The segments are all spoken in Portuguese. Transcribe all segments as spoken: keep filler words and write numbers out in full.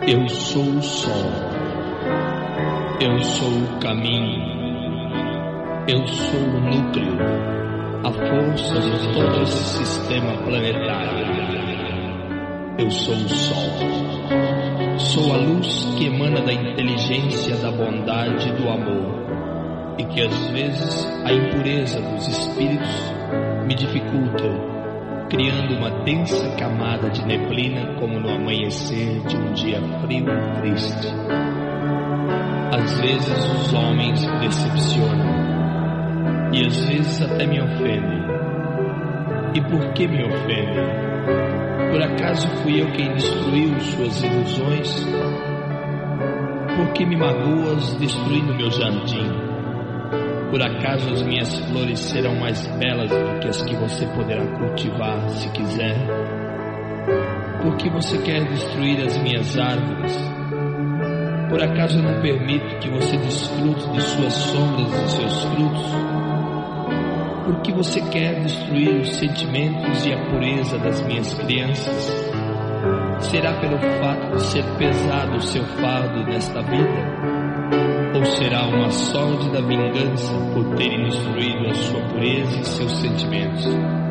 Eu sou o sol, eu sou o caminho, eu sou o núcleo, a força de todo esse sistema planetário. Eu sou o sol, sou a luz que emana da inteligência, da bondade e do amor, e que às vezes a impureza dos espíritos me dificulta, criando uma densa camada de neblina como no amanhecer de um dia frio e triste. Às vezes os homens me decepcionam e às vezes até me ofendem. E por que me ofendem? Por acaso fui eu quem destruiu suas ilusões? Por que me magoas destruindo meu jardim? Por acaso as minhas flores serão mais belas do que as que você poderá cultivar se quiser? Por que você quer destruir as minhas árvores? Por acaso eu não permito que você desfrute de suas sombras e seus frutos? Por que você quer destruir os sentimentos e a pureza das minhas crianças? Será pelo fato de ser pesado o seu fardo nesta vida? Ou será uma sórdida vingança por terem destruído a sua pureza e seus sentimentos?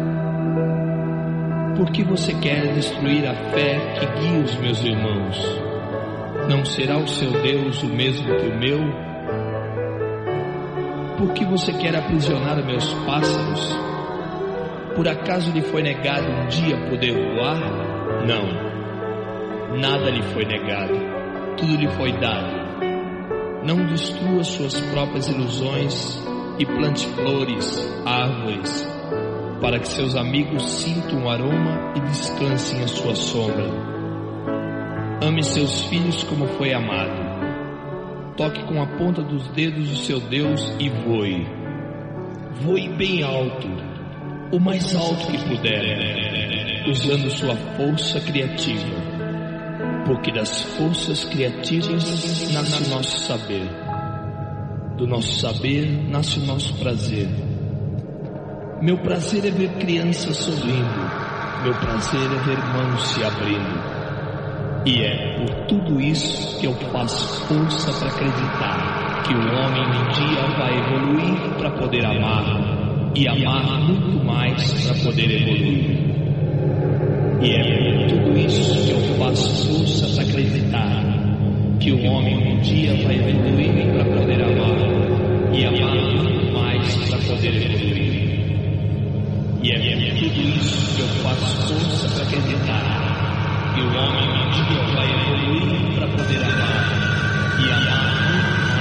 Por que você quer destruir a fé que guia os meus irmãos? Não será o seu Deus o mesmo que o meu? Por que você quer aprisionar meus pássaros? Por acaso lhe foi negado um dia poder voar? Não, nada lhe foi negado, tudo lhe foi dado. Não destrua suas próprias ilusões e plante flores, árvores, para que seus amigos sintam o aroma e descansem à sua sombra. Ame seus filhos como foi amado. Toque com a ponta dos dedos o seu Deus e voe. Voe bem alto, o mais alto que puder, usando sua força criativa. Porque das forças criativas nasce o nosso saber. Do nosso saber nasce o nosso prazer. Meu prazer é ver crianças sorrindo. Meu prazer é ver mãos se abrindo. E é por tudo isso que eu faço força para acreditar que o homem um dia vai evoluir para poder amar, e amar muito mais para poder evoluir. E é por tudo isso que eu faço força para acreditar que o homem um dia vai evoluir para poder amar, e amar muito mais para poder evoluir. E é por tudo isso que eu faço força para acreditar que o homem um dia vai evoluir para poder amar, e amar muito